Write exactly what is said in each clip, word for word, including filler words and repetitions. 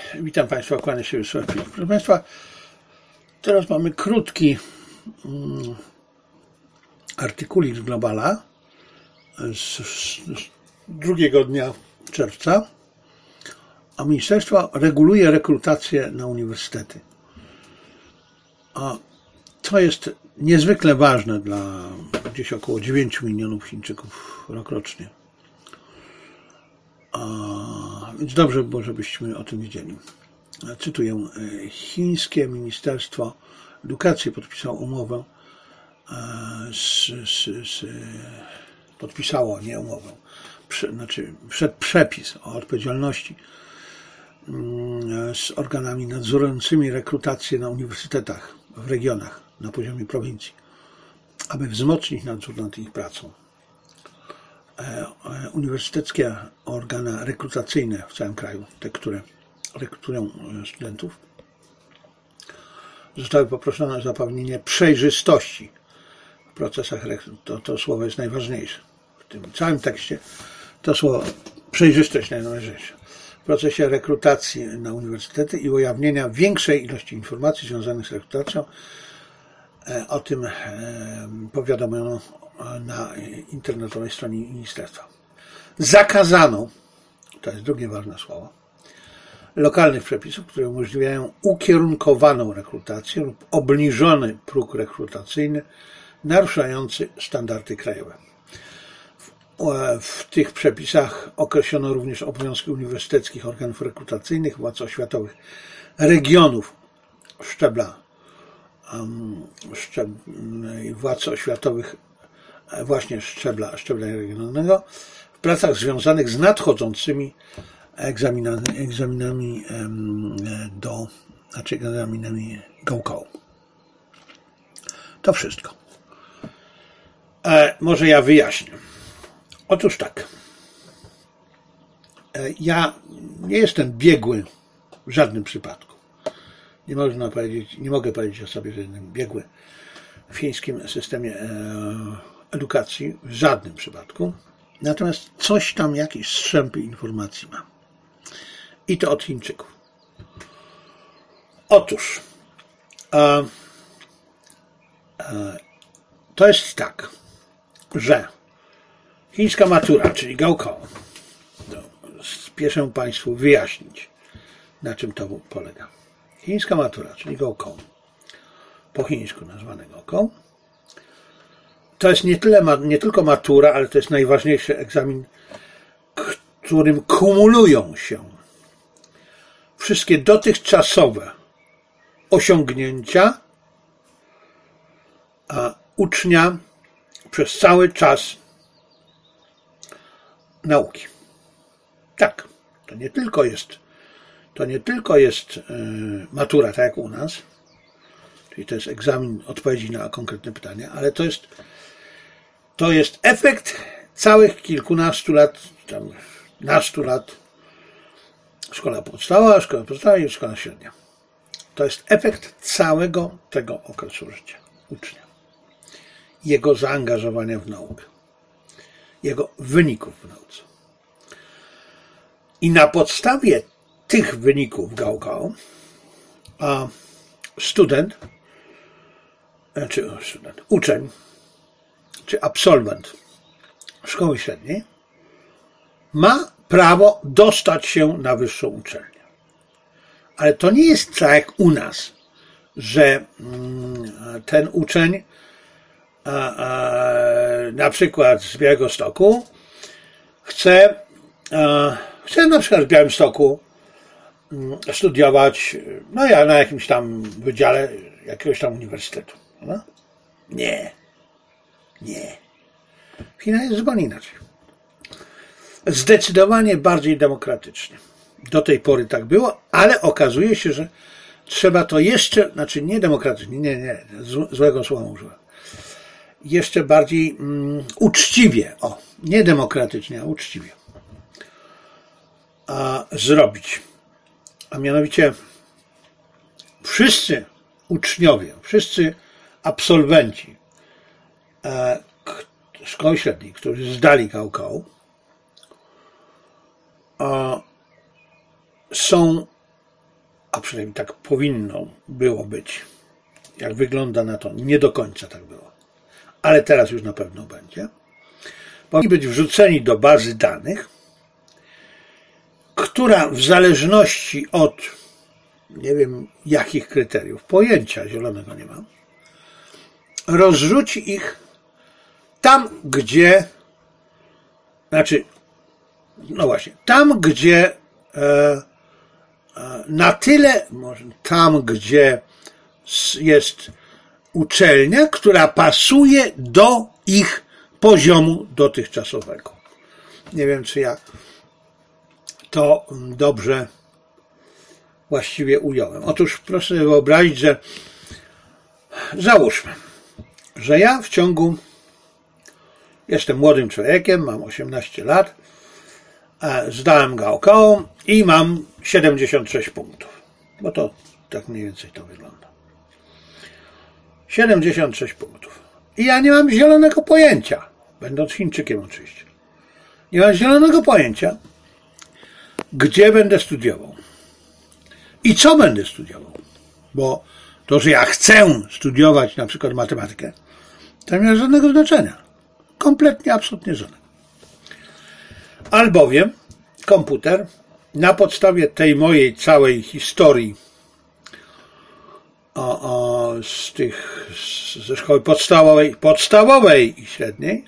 Witam Państwa, kłaniam się Wiesław Filip. Proszę Państwa, teraz mamy krótki um, artykulik z Globala z, z, z drugiego dnia czerwca, a ministerstwo reguluje rekrutację na uniwersytety. A to jest niezwykle ważne dla gdzieś około dziewięciu milionów Chińczyków rokrocznie. A, więc dobrze by było, żebyśmy o tym wiedzieli. Cytuję. Chińskie Ministerstwo Edukacji podpisało umowę z, z, z, podpisało, nie umowę, prze, znaczy przed przepis o odpowiedzialności z organami nadzorującymi rekrutację na uniwersytetach w regionach na poziomie prowincji, aby wzmocnić nadzór nad ich pracą. Uniwersyteckie organy rekrutacyjne w całym kraju, te, które rekrutują studentów, zostały poproszone o zapewnienie przejrzystości w procesach rekrutacji. To, to słowo jest najważniejsze. W tym całym tekście to słowo przejrzystość najważniejsze. W procesie rekrutacji na uniwersytety i ujawnienia większej ilości informacji związanych z rekrutacją. O tym powiadomiono na internetowej stronie ministerstwa. Zakazano, to jest drugie ważne słowo, lokalnych przepisów, które umożliwiają ukierunkowaną rekrutację lub obniżony próg rekrutacyjny naruszający standardy krajowe. W, w tych przepisach określono również obowiązki uniwersyteckich organów rekrutacyjnych, władz oświatowych regionów szczebla, um, szczeb, władz oświatowych właśnie szczebla, szczebla regionalnego w pracach związanych z nadchodzącymi egzaminami, egzaminami do, znaczy egzaminami Gaokao. To wszystko. E, może ja wyjaśnię. Otóż tak. E, ja nie jestem biegły w żadnym przypadku. Nie można powiedzieć, nie mogę powiedzieć o sobie, że jestem biegły w chińskim systemie e, edukacji w żadnym przypadku. Natomiast coś tam, jakieś strzępy informacji mam. I to od Chińczyków. Otóż e, e, to jest tak, że chińska matura, czyli Gaokao, spieszę Państwu wyjaśnić, na czym to polega. Chińska matura, czyli Gaokao, po chińsku nazwane Gaokao, to jest nie, tyle, nie tylko matura, ale to jest najważniejszy egzamin, którym kumulują się wszystkie dotychczasowe osiągnięcia a ucznia przez cały czas nauki. Tak, to nie tylko jest, to nie tylko jest yy, matura, tak jak u nas, czyli to jest egzamin odpowiedzi na konkretne pytania, ale to jest To jest efekt całych kilkunastu lat, tam nastu lat, szkoła podstawowa, szkoła podstawowa i szkoła średnia. To jest efekt całego tego okresu życia ucznia. Jego zaangażowania w naukę. Jego wyników w nauce. I na podstawie tych wyników Gaokao a student, czy student, uczeń, czy absolwent szkoły średniej ma prawo dostać się na wyższą uczelnię. Ale to nie jest tak jak u nas, że ten uczeń na przykład z Białegostoku chce, chce na przykład w Białymstoku studiować no ja na jakimś tam wydziale jakiegoś tam uniwersytetu. No? Nie. Nie. W Chinach jest zupełnie inaczej. Zdecydowanie bardziej demokratycznie. Do tej pory tak było, ale okazuje się, że trzeba to jeszcze, znaczy nie demokratycznie, nie, nie, złego słowa użyłem. Jeszcze bardziej um, uczciwie, o, nie demokratycznie, a uczciwie a, zrobić. A mianowicie wszyscy uczniowie, wszyscy absolwenci e, szkoły średniej, którzy zdali Gaokao, e, są a przynajmniej tak powinno było być. Jak wygląda na to, nie do końca tak było. Ale teraz już na pewno będzie. Powinni być wrzuceni do bazy danych, która w zależności od nie wiem jakich kryteriów, pojęcia zielonego nie mam, rozrzuci ich tam, gdzie, znaczy, no właśnie, tam, gdzie e, e, na tyle, może tam, gdzie jest uczelnia, która pasuje do ich poziomu dotychczasowego. Nie wiem, czy ja to dobrze właściwie ująłem. Otóż proszę sobie wyobrazić, że załóżmy, że ja w ciągu, jestem młodym człowiekiem, mam osiemnaście lat, zdałem G A U K O i mam siedemdziesiąt sześć punktów. Bo to tak mniej więcej to wygląda. siedemdziesiąt sześć punktów. I ja nie mam zielonego pojęcia, będąc Chińczykiem oczywiście. Nie mam zielonego pojęcia, gdzie będę studiował. I co będę studiował? Bo to, że ja chcę studiować na przykład matematykę, to nie ma żadnego znaczenia. Kompletnie, absolutnie żadnego. Albowiem komputer na podstawie tej mojej całej historii o, o, z tych ze szkoły podstawowej, podstawowej i średniej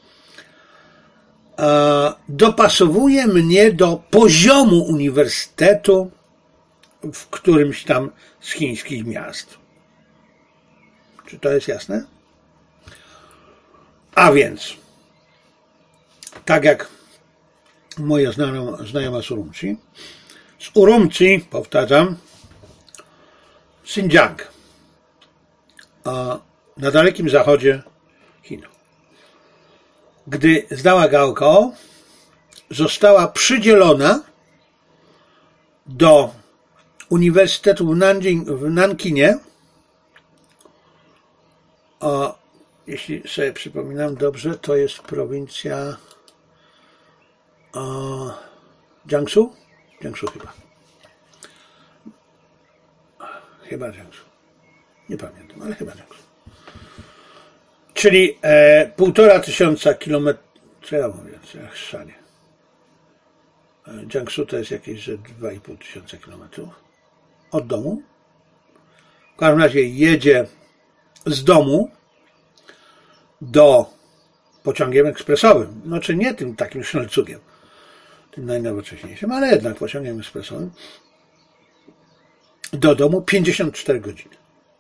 e, dopasowuje mnie do poziomu uniwersytetu w którymś tam z chińskich miast. Czy to jest jasne? A więc, tak jak moja znajoma, znajoma z Urumqi, z Urumqi, powtarzam, Xinjiang, a na dalekim zachodzie Chin. Gdy zdała G A U K O, została przydzielona do Uniwersytetu w, Nanjing, w Nankinie, a jeśli sobie przypominam dobrze, to jest prowincja a, Jiangsu? Jiangsu chyba. Chyba Jiangsu. Nie pamiętam, ale chyba Jiangsu. Czyli e, półtora tysiąca kilometrów, co ja mówię, jak szanie. Jiangsu to jest jakieś że dwa i pół tysiąca kilometrów od domu. W każdym razie jedzie z domu do pociągiem ekspresowym. Znaczy nie tym takim sznelcugiem, tym najnowocześniejszym, ale jednak pociągiem ekspresowym. Do domu pięćdziesiąt cztery godziny.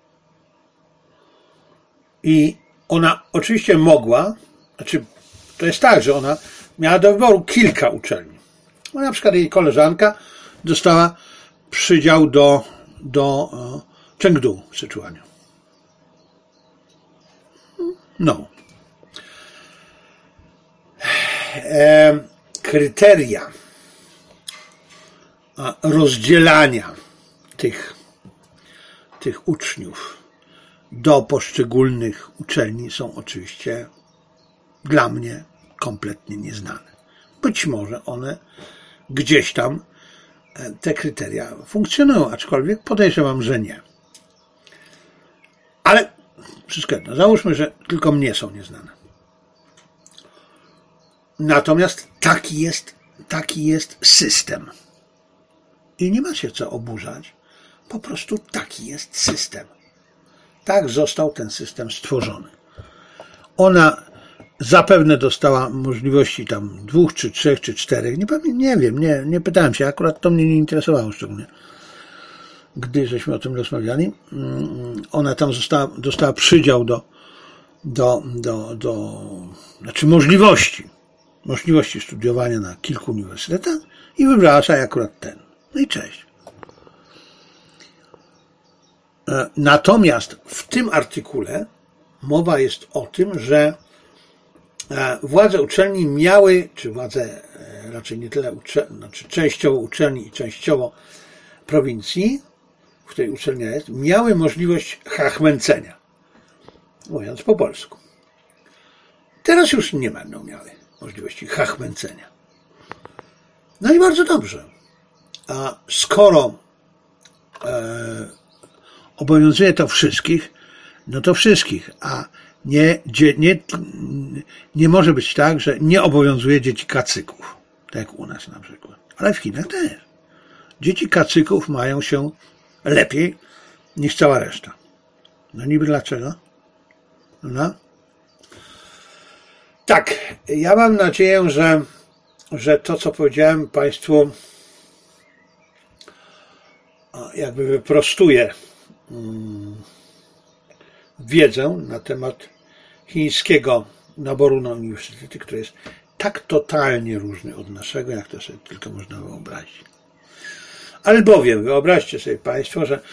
I ona oczywiście mogła, znaczy to jest tak, że ona miała do wyboru kilka uczelni. No, na przykład jej koleżanka dostała przydział do, do uh, Chengdu w Syczuaniu. No. E, kryteria rozdzielania tych, tych uczniów do poszczególnych uczelni są oczywiście dla mnie kompletnie nieznane. Być może one gdzieś tam te kryteria funkcjonują, aczkolwiek podejrzewam, że nie. Ale wszystko jedno, załóżmy, że tylko mnie są nieznane. Natomiast taki jest, taki jest system. I nie ma się co oburzać. Po prostu taki jest system. Tak został ten system stworzony. Ona zapewne dostała możliwości tam dwóch, czy trzech, czy czterech. Nie, nie wiem, nie, nie pytałem się. Akurat to mnie nie interesowało szczególnie. Gdy żeśmy o tym rozmawiali, ona tam została, dostała przydział do, do, do, do znaczy możliwości, możliwości studiowania na kilku uniwersytetach i wybrała sobie akurat ten. No i cześć. Natomiast w tym artykule mowa jest o tym, że władze uczelni miały, czy władze raczej nie tyle uczelni, znaczy częściowo uczelni i częściowo prowincji, w której uczelnia jest, miały możliwość chachmęcenia, mówiąc po polsku. Teraz już nie będą miały możliwości chachmęcenia. No i bardzo dobrze. A skoro e, obowiązuje to wszystkich, no to wszystkich, a nie, nie, nie może być tak, że nie obowiązuje dzieci kacyków, tak jak u nas na przykład, ale w Chinach też. Dzieci kacyków mają się lepiej niż cała reszta. No niby dlaczego? No. Tak, ja mam nadzieję, że, że to, co powiedziałem Państwu, jakby wyprostuje wiedzę na temat chińskiego naboru na uniwersytety, który jest tak totalnie różny od naszego, jak to sobie tylko można wyobrazić. Albowiem wyobraźcie sobie Państwo, że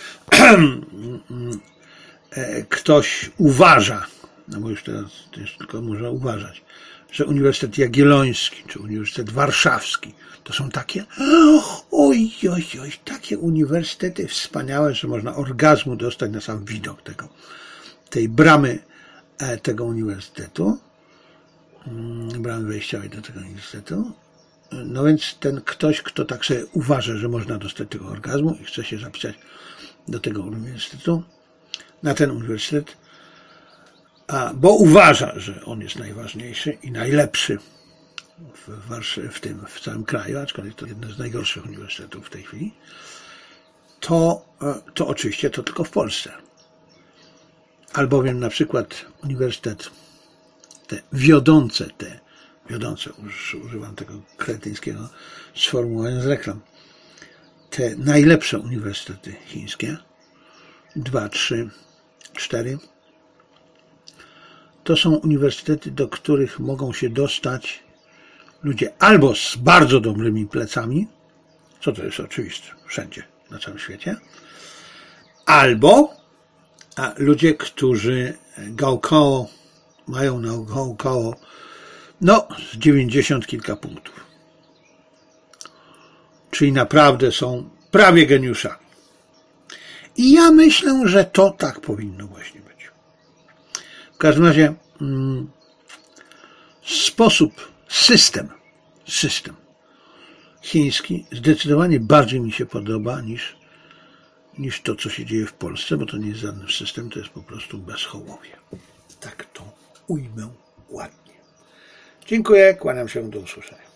ktoś uważa, no bo już teraz to już tylko może uważać, że Uniwersytet Jagielloński czy Uniwersytet Warszawski to są takie oj, oj, oj, takie uniwersytety wspaniałe, że można orgazmu dostać na sam widok tego, tej bramy tego uniwersytetu, bramy wejściowej do tego uniwersytetu. No więc ten ktoś, kto tak sobie uważa, że można dostać tego orgazmu i chce się zapisać do tego uniwersytetu, na ten uniwersytet, a, bo uważa, że on jest najważniejszy i najlepszy w, Warsz- w tym, w całym kraju, aczkolwiek to jeden z najgorszych uniwersytetów w tej chwili, to, to oczywiście to tylko w Polsce. Albowiem na przykład uniwersytet, te wiodące, te wiodące, już używam tego kretyńskiego sformułowania z reklam, te najlepsze uniwersytety chińskie, dwa, trzy, cztery, to są uniwersytety, do których mogą się dostać ludzie albo z bardzo dobrymi plecami, co to jest oczywiste wszędzie na całym świecie, albo a ludzie, którzy gaokao mają na gaokao no z dziewięćdziesiąt kilka punktów. Czyli naprawdę są prawie geniuszami. I ja myślę, że to tak powinno właśnie być. W każdym razie mm, sposób, system, system chiński zdecydowanie bardziej mi się podoba niż, niż to, co się dzieje w Polsce, bo to nie jest żaden system, to jest po prostu bezhołowie. Tak to ujmę ładnie. Dziękuję, kłaniam się, do usłyszenia.